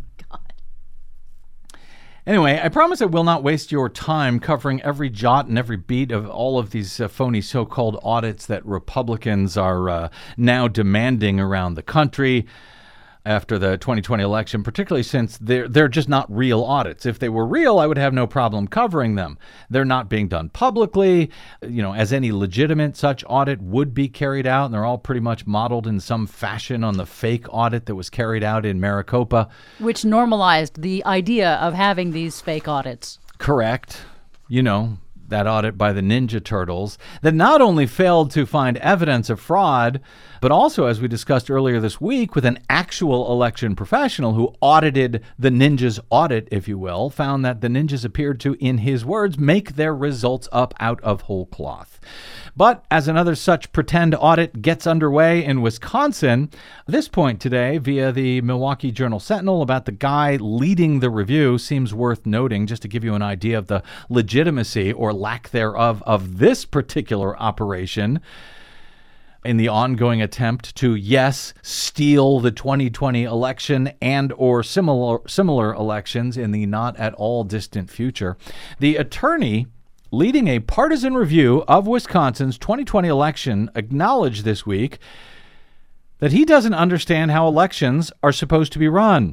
Anyway, I promise I will not waste your time covering every jot and every beat of all of these uh, phony so-called audits that Republicans are uh, now demanding around the country after the twenty twenty election, particularly since they're, they're just not real audits. If they were real, I would have no problem covering them. They're not being done publicly, you know, as any legitimate such audit would be carried out, and they're all pretty much modeled in some fashion on the fake audit that was carried out in Maricopa. Which normalized the idea of having these fake audits. Correct. You know, that audit by the Ninja Turtles, that not only failed to find evidence of fraud, but also, as we discussed earlier this week, with an actual election professional who audited the Ninjas' audit, if you will, found that the Ninjas appeared to, in his words, make their results up out of whole cloth. But as another such pretend audit gets underway in Wisconsin, this point today, via the Milwaukee Journal-Sentinel, about the guy leading the review seems worth noting, just to give you an idea of the legitimacy or lack thereof of this particular operation in the ongoing attempt to, yes, steal the twenty twenty election and or similar similar elections in the not at all distant future. The attorney leading a partisan review of Wisconsin's twenty twenty election acknowledged this week that he doesn't understand how elections are supposed to be run.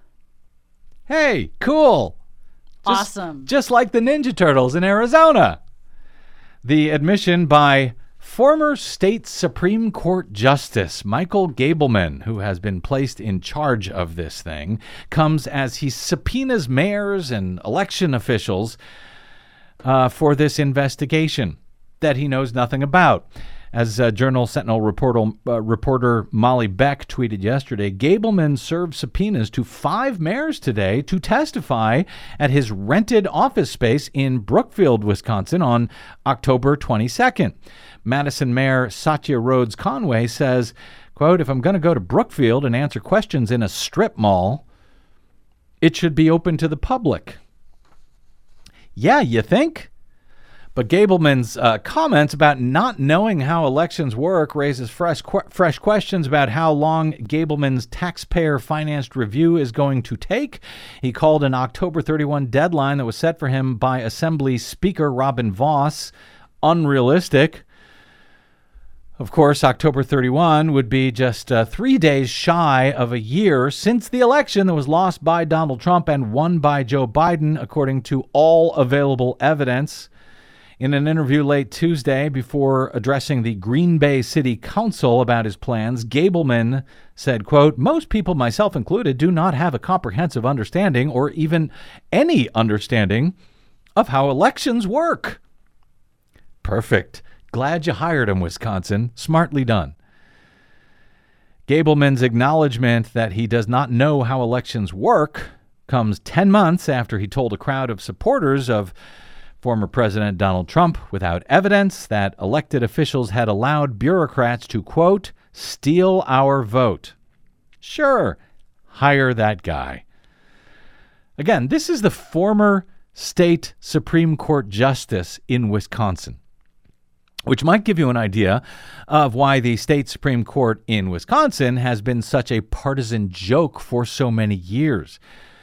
Hey, cool. Just, Awesome. Just like the Ninja Turtles in Arizona. The admission by former state Supreme Court Justice Michael Gableman, who has been placed in charge of this thing, comes as he subpoenas mayors and election officials Uh, for this investigation that he knows nothing about. As uh, Journal-Sentinel reporter, uh, reporter Molly Beck tweeted yesterday, Gableman served subpoenas to five mayors today to testify at his rented office space in Brookfield, Wisconsin on October twenty-second. Madison Mayor Satya Rhodes Conway says, quote, "If I'm going to go to Brookfield and answer questions in a strip mall, it should be open to the public." Yeah, you think? But Gableman's uh, comments about not knowing how elections work raises fresh qu- fresh questions about how long Gableman's taxpayer-financed review is going to take. He called an October thirty-first deadline that was set for him by Assembly Speaker Robin Vos unrealistic. Of course, October thirty-first would be just uh, three days shy of a year since the election that was lost by Donald Trump and won by Joe Biden, according to all available evidence. In an interview late Tuesday before addressing the Green Bay City Council about his plans, Gableman said, quote, "Most people, myself included, do not have a comprehensive understanding or even any understanding of how elections work." Perfect. Glad you hired him, Wisconsin. Smartly done. Gableman's acknowledgement that he does not know how elections work comes ten months after he told a crowd of supporters of former President Donald Trump without evidence that elected officials had allowed bureaucrats to, quote, "steal our vote." Sure, hire that guy. Again, this is the former state Supreme Court justice in Wisconsin, which might give you an idea of why the state Supreme Court in Wisconsin has been such a partisan joke for so many years.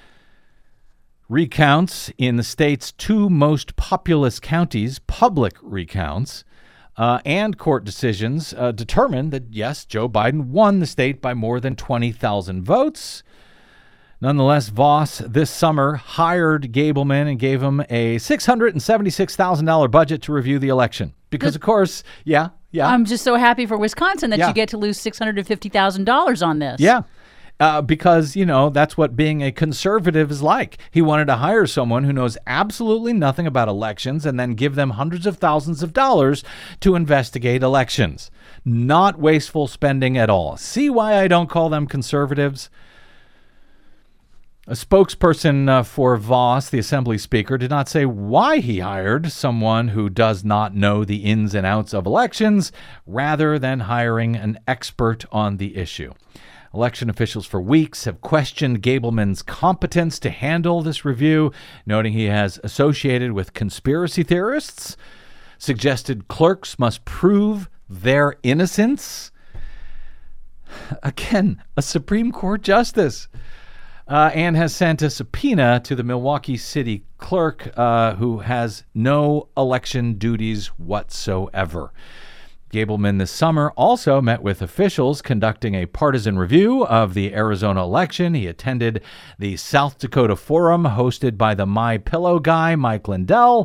Recounts in the state's two most populous counties, public recounts, uh, and court decisions uh, determined that, yes, Joe Biden won the state by more than twenty thousand votes. Nonetheless, Vos this summer hired Gableman and gave him a six hundred seventy-six thousand dollars budget to review the election. Because, of course, yeah, yeah. I'm just so happy for Wisconsin that Yeah. you get to lose six hundred fifty thousand dollars on this. Yeah. Uh, because, you know, that's what being a conservative is like. He wanted to hire someone who knows absolutely nothing about elections and then give them hundreds of thousands of dollars to investigate elections. Not wasteful spending at all. See why I don't call them conservatives? A spokesperson uh, for Vos, the Assembly Speaker, did not say why he hired someone who does not know the ins and outs of elections, rather than hiring an expert on the issue. Election officials for weeks have questioned Gableman's competence to handle this review, noting he has associated with conspiracy theorists, suggested clerks must prove their innocence. Again, a Supreme Court justice. Uh, and has sent a subpoena to the Milwaukee City clerk, uh, who has no election duties whatsoever. Gableman this summer also met with officials conducting a partisan review of the Arizona election. He attended the South Dakota Forum hosted by the My Pillow guy, Mike Lindell,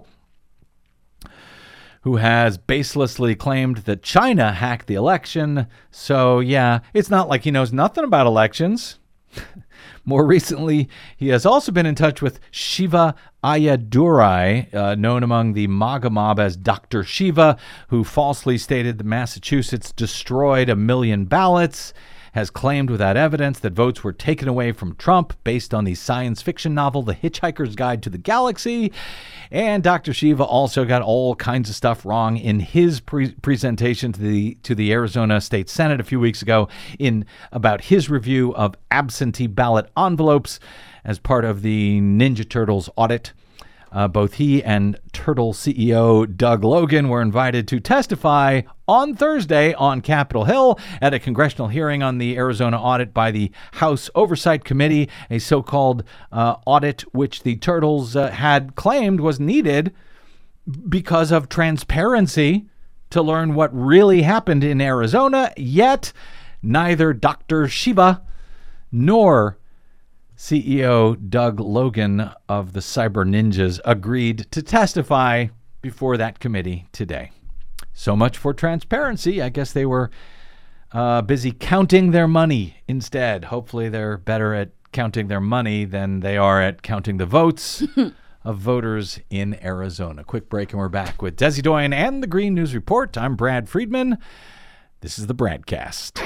who has baselessly claimed that China hacked the election. So, yeah, it's not like he knows nothing about elections. More recently, he has also been in touch with Shiva Ayadurai, uh, known among the MAGA mob as Doctor Shiva, who falsely stated that Massachusetts destroyed a million ballots, has claimed without evidence that votes were taken away from Trump based on the science fiction novel The Hitchhiker's Guide to the Galaxy. And Doctor Shiva also got all kinds of stuff wrong in his pre- presentation to the to the Arizona State Senate a few weeks ago in about his review of absentee ballot envelopes as part of the Ninja Turtles audit. Uh, both he and Turtle C E O Doug Logan were invited to testify on Thursday on Capitol Hill at a congressional hearing on the Arizona audit by the House Oversight Committee, a so-called uh, audit which the Turtles uh, had claimed was needed because of transparency to learn what really happened in Arizona, yet neither Doctor Shiva nor C E O Doug Logan of the Cyber Ninjas agreed to testify before that committee today. So much for transparency. I guess they were uh, busy counting their money instead. Hopefully they're better at counting their money than they are at counting the votes of voters in Arizona. Quick break and we're back with Desi Doyen and the Green News Report. I'm Brad Friedman. This is the Bradcast.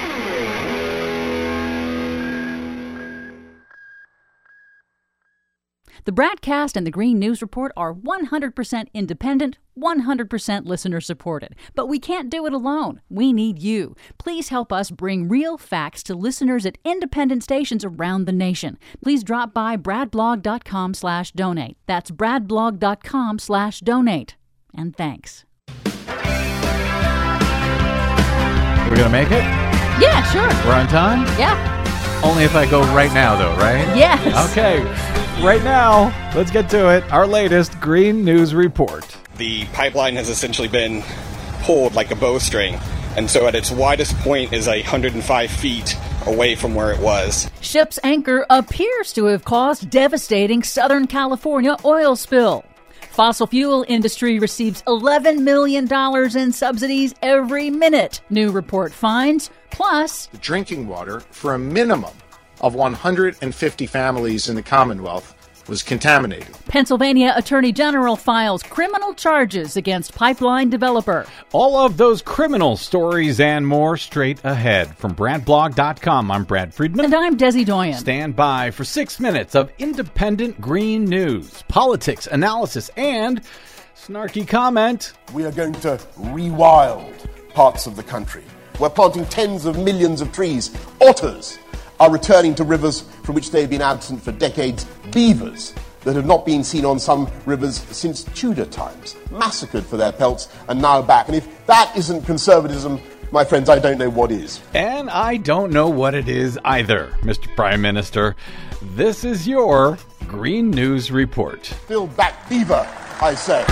The Bradcast and the Green News Report are one hundred percent independent, one hundred percent listener-supported. But we can't do it alone. We need you. Please help us bring real facts to listeners at independent stations around the nation. Please drop by bradblog.com slash donate. That's bradblog.com slash donate. And thanks. We're going to make it? Yeah, sure. We're on time? Yeah. Only if I go right now, though, right? Yes. Okay. Right now, let's get to it. Our latest Green News Report. The pipeline has essentially been pulled like a bowstring, and so at its widest point is one hundred five feet away from where it was. Ship's anchor appears to have caused devastating Southern California oil spill. Fossil fuel industry receives eleven million dollars in subsidies every minute, new report finds. Plus, the drinking water for a minimum of one hundred fifty families in the Commonwealth was contaminated. Pennsylvania Attorney General files criminal charges against pipeline developer. All of those criminal stories and more straight ahead. From brad blog dot com, I'm Brad Friedman. And I'm Desi Doyen. Stand by for six minutes of independent green news, politics, analysis, and snarky comment. We are going to rewild parts of the country. We're planting tens of millions of trees. Otters are returning to rivers from which they've been absent for decades. Beavers that have not been seen on some rivers since Tudor times, massacred for their pelts, and now back. And if that isn't conservatism, my friends, I don't know what is. And I don't know what it is either, Mister Prime Minister. This is your Green News Report. Build back beaver, I say.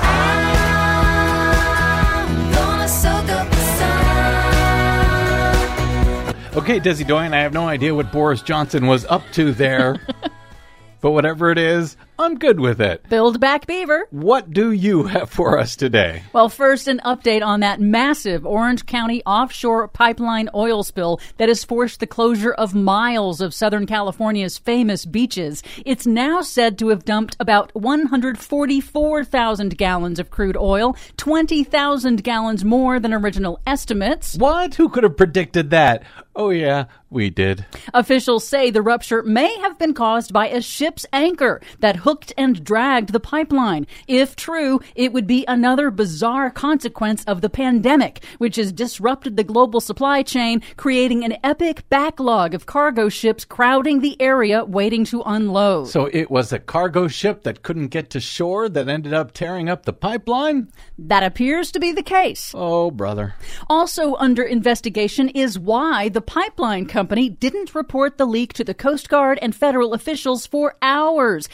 Okay, Desi Doyen, I have no idea what Boris Johnson was up to there, but whatever it is, I'm good with it. Build back beaver. What do you have for us today? Well, first, an update on that massive Orange County offshore pipeline oil spill that has forced the closure of miles of Southern California's famous beaches. It's now said to have dumped about one hundred forty-four thousand gallons of crude oil, twenty thousand gallons more than original estimates. What? Who could have predicted that? Oh, yeah, we did. Officials say the rupture may have been caused by a ship's anchor that hooked and dragged the pipeline. If true, it would be another bizarre consequence of the pandemic, which has disrupted the global supply chain, creating an epic backlog of cargo ships crowding the area waiting to unload. So it was a cargo ship that couldn't get to shore that ended up tearing up the pipeline? That appears to be the case. Oh, brother. Also under investigation is why the pipeline company didn't report the leak to the Coast Guard and federal officials for hours, even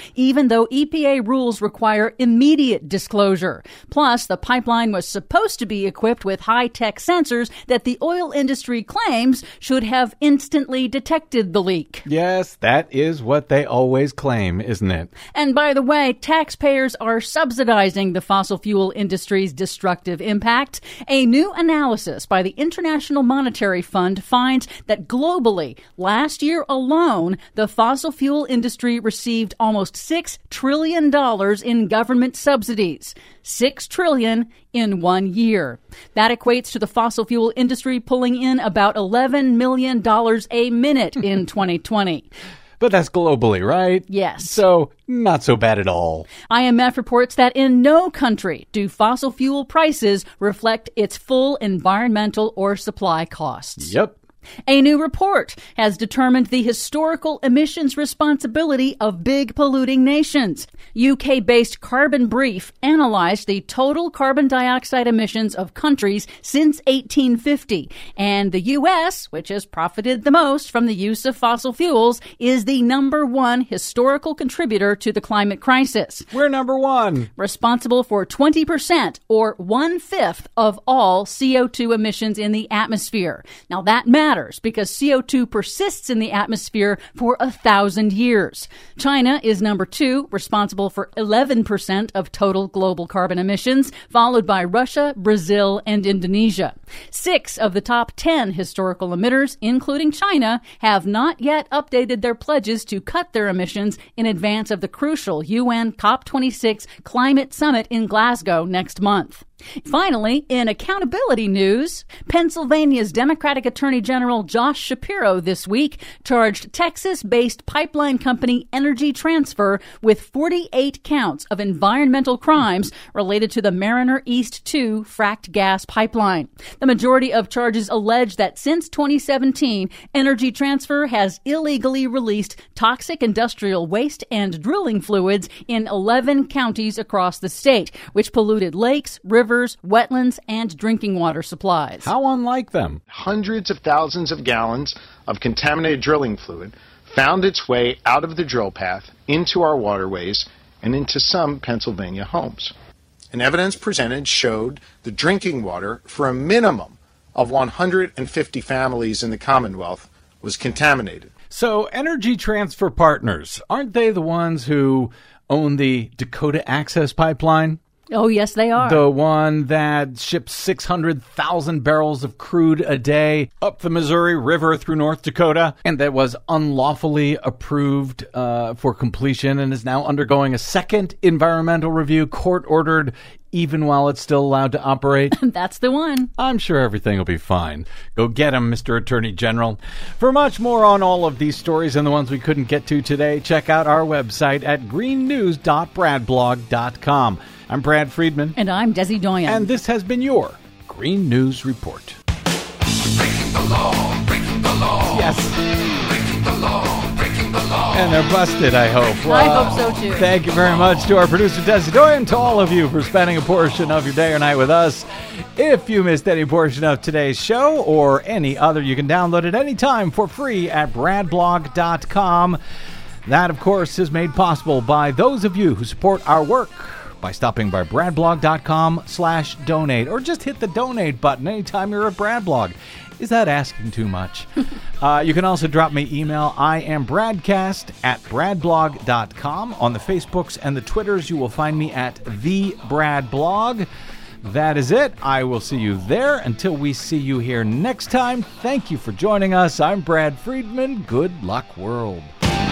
even though E P A rules require immediate disclosure. Plus, the pipeline was supposed to be equipped with high-tech sensors that the oil industry claims should have instantly detected the leak. Yes, that is what they always claim, isn't it? And by the way, taxpayers are subsidizing the fossil fuel industry's destructive impact. A new analysis by the International Monetary Fund finds that globally, last year alone, the fossil fuel industry received almost six trillion dollars in government subsidies. six trillion dollars in one year. That equates to the fossil fuel industry pulling in about eleven million dollars a minute in twenty twenty. But that's globally, right? Yes. So, not so bad at all. I M F reports that in no country do fossil fuel prices reflect its full environmental or supply costs. Yep. A new report has determined the historical emissions responsibility of big polluting nations. U K-based Carbon Brief analyzed the total carbon dioxide emissions of countries since eighteen fifty. And the U S, which has profited the most from the use of fossil fuels, is the number one historical contributor to the climate crisis. We're number one. Responsible for twenty percent or one-fifth of all C O two emissions in the atmosphere. Now that matters because C O two persists in the atmosphere for a thousand years. China is number two, responsible for eleven percent of total global carbon emissions, followed by Russia, Brazil, and Indonesia. Six of the top ten historical emitters, including China, have not yet updated their pledges to cut their emissions in advance of the crucial U N COP twenty-six climate summit in Glasgow next month. Finally, in accountability news, Pennsylvania's Democratic Attorney General Josh Shapiro this week charged Texas-based pipeline company Energy Transfer with forty-eight counts of environmental crimes related to the Mariner East two fracked gas pipeline. The majority of charges allege that since twenty seventeen, Energy Transfer has illegally released toxic industrial waste and drilling fluids in eleven counties across the state, which polluted lakes, rivers, wetlands, and drinking water supplies. How unlike them. Hundreds of thousands of gallons of contaminated drilling fluid found its way out of the drill path into our waterways and into some Pennsylvania homes. And evidence presented showed the drinking water for a minimum of one hundred fifty families in the Commonwealth was contaminated. So, Energy Transfer Partners, aren't they the ones who own the Dakota Access Pipeline? Oh, yes, they are. The one that ships six hundred thousand barrels of crude a day up the Missouri River through North Dakota, and that was unlawfully approved uh, for completion and is now undergoing a second environmental review, court-ordered, even while it's still allowed to operate. That's the one. I'm sure everything will be fine. Go get him, Mister Attorney General. For much more on all of these stories and the ones we couldn't get to today, check out our website at green news dot brad blog dot com. I'm Brad Friedman. And I'm Desi Doyen. And this has been your Green News Report. Breaking the law, breaking the law. Yes. Breaking the law, breaking the law. And they're busted, I hope. Well, I hope so, too. Thank you very much to our producer, Desi Doyen, to all of you for spending a portion of your day or night with us. If you missed any portion of today's show or any other, you can download it anytime for free at brad blog dot com. That, of course, is made possible by those of you who support our work by stopping by brad blog dot com slash donate, or just hit the donate button anytime you're at Bradblog. Is that asking too much? uh, you can also drop me email. I am Bradcast at brad blog dot com. On the Facebooks and the Twitters, you will find me at the Brad Blog. That is it. I will see you there. Until we see you here next time, thank you for joining us. I'm Brad Friedman. Good luck, world.